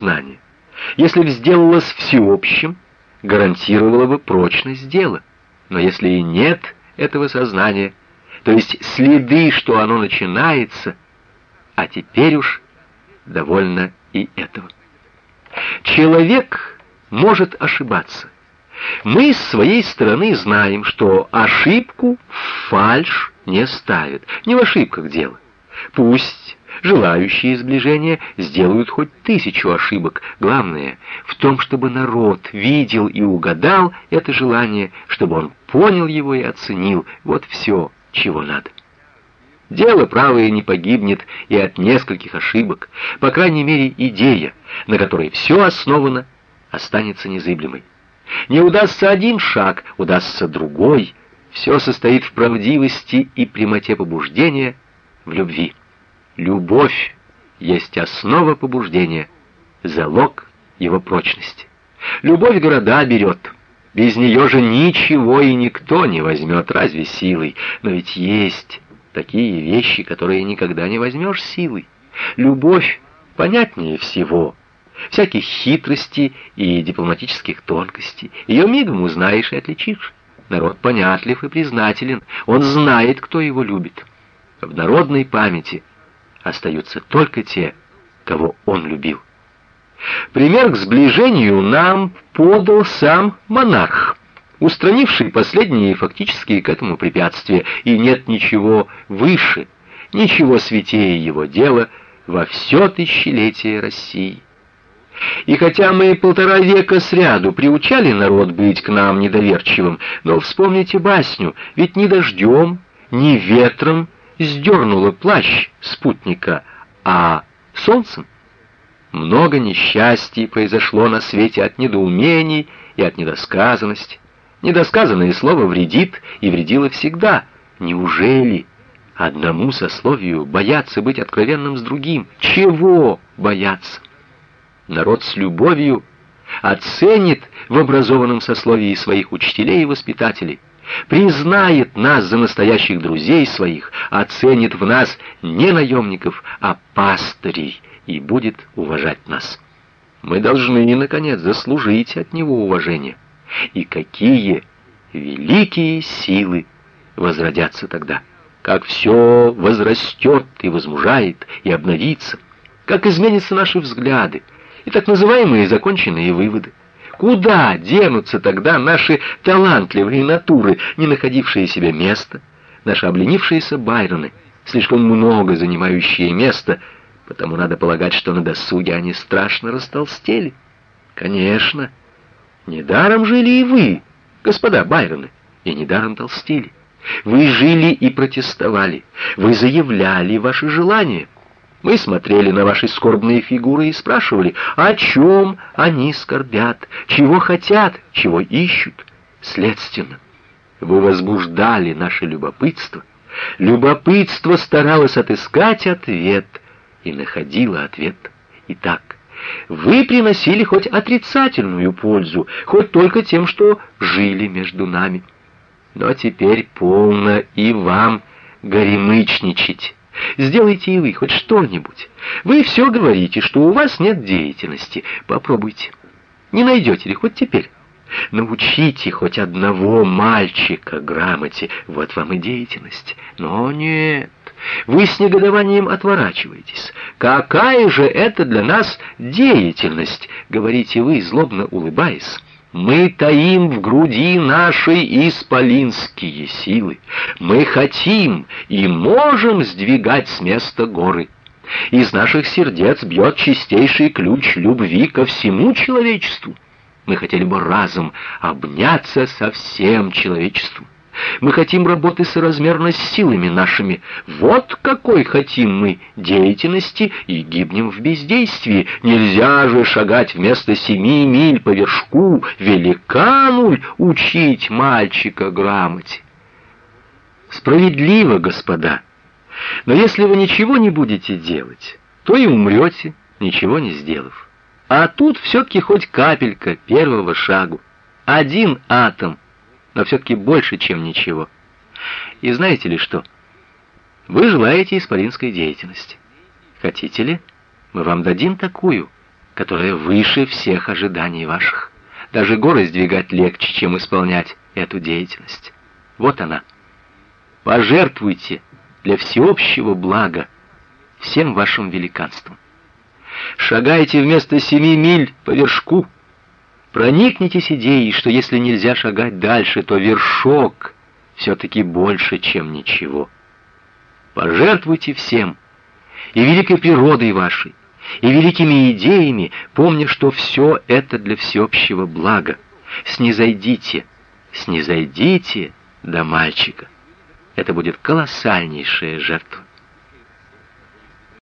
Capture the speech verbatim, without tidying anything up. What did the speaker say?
знание, если б сделалось всеобщим, гарантировало бы прочность дела. Но если и нет этого сознания, то есть следы, что оно начинается, а теперь уж довольно и этого. Человек может ошибаться. Мы с своей стороны знаем, что ошибку в фальшь не ставят. Не в ошибках дело. Пусть желающие сближения сделают хоть тысячу ошибок. Главное в том, чтобы народ видел и угадал это желание, чтобы он понял его и оценил. Вот все, чего надо. Дело правое не погибнет и от нескольких ошибок. По крайней мере, идея, на которой все основано, останется незыблемой. Не удастся один шаг, удастся другой. Все состоит в правдивости и прямоте побуждения, в любви. Любовь есть основа побуждения, залог его прочности. Любовь города берет. Без нее же ничего и никто не возьмет, разве силой. Но ведь есть такие вещи, которые никогда не возьмешь силой. Любовь понятнее всего. Всяких хитростей и дипломатических тонкостей. Ее мигом узнаешь и отличишь. Народ понятлив и признателен. Он знает, кто его любит. В народной памяти остаются только те, кого он любил. Пример к сближению нам подал сам монарх, устранивший последние фактические к этому препятствия, и нет ничего выше, ничего святее его дела во все тысячелетие России. И хотя мы полтора века сряду приучали народ быть к нам недоверчивым, но вспомните басню, ведь ни дождем, ни ветром сдернуло плащ спутника, а солнцем. Много несчастий произошло на свете от недоумений и от недосказанности. Недосказанное слово вредит и вредило всегда. Неужели одному сословию бояться быть откровенным с другим? Чего бояться? Народ с любовью оценит в образованном сословии своих учителей и воспитателей, признает нас за настоящих друзей своих, оценит в нас не наемников, а пастырей, и будет уважать нас. Мы должны, наконец, заслужить от него уважение. И какие великие силы возродятся тогда! Как все возрастет и возмужает, и обновится, как изменятся наши взгляды и так называемые законченные выводы. Куда денутся тогда наши талантливые натуры, не находившие себе места, наши обленившиеся Байроны, слишком много занимающие место, потому надо полагать, что на досуге они страшно растолстели? Конечно, недаром жили и вы, господа Байроны, и недаром толстели. Вы жили и протестовали, вы заявляли ваши желания. Мы смотрели на ваши скорбные фигуры и спрашивали, о чем они скорбят, чего хотят, чего ищут. Следственно, вы возбуждали наше любопытство. Любопытство старалось отыскать ответ и находило ответ. Итак, вы приносили хоть отрицательную пользу, хоть только тем, что жили между нами. Но теперь полно и вам горемычничать. Сделайте и вы хоть что-нибудь. Вы все говорите, что у вас нет деятельности. Попробуйте. Не найдете ли хоть теперь? Научите хоть одного мальчика грамоте. Вот вам и деятельность. Но нет. Вы с негодованием отворачиваетесь. Какая же это для нас деятельность? Говорите вы, злобно улыбаясь. Мы таим в груди нашей исполинские силы. Мы хотим и можем сдвигать с места горы. Из наших сердец бьет чистейший ключ любви ко всему человечеству. Мы хотели бы разом обняться со всем человечеством. Мы хотим работы соразмерно с силами нашими. Вот какой хотим мы деятельности и гибнем в бездействии. Нельзя же шагать вместо семи миль по вершку, великануль учить мальчика грамоте. Справедливо, господа. Но если вы ничего не будете делать, то и умрете, ничего не сделав. А тут все-таки хоть капелька первого шагу. Один атом. Но все-таки больше, чем ничего. И знаете ли что? Вы желаете исполинской деятельности. Хотите ли? Мы вам дадим такую. которая выше всех ожиданий ваших. Даже горы сдвигать легче, чем исполнять эту деятельность. Вот она. Пожертвуйте для всеобщего блага всем вашим великанством. Шагайте вместо семи миль по вершку. Проникнитесь идеей, что если нельзя шагать дальше, то вершок все-таки больше, чем ничего. Пожертвуйте всем, и великой природой вашей, и великими идеями, помня, что все это для всеобщего блага. Снизойдите, снизойдите до мальчика. Это будет колоссальнейшая жертва.